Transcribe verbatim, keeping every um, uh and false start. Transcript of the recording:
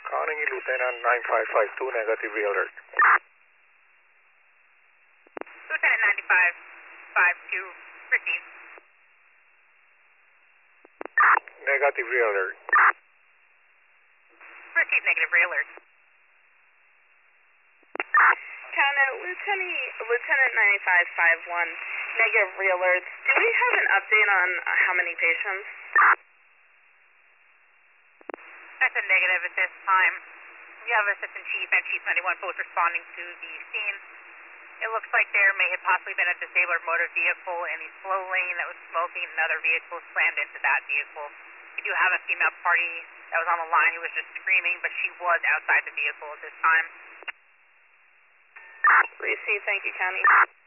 Carnegie Lieutenant nine five five two, negative re-alert. Lieutenant ninety-five five two, proceed. Negative re-alert. Proceed, negative re-alert. Counter, Lieutenant, Lieutenant ninety-five five one, negative re-alerts. Do we have an update on how many patients? That's a negative at this time. We have Assistant Chief and Chief ninety-one both responding to the scene. It looks like there may have possibly been a disabled motor vehicle in the slow lane that was smoking, and another vehicle slammed into that vehicle. We do have a female party that was on the line who was just screaming, but she was outside the vehicle at this time. Receive, thank you, County.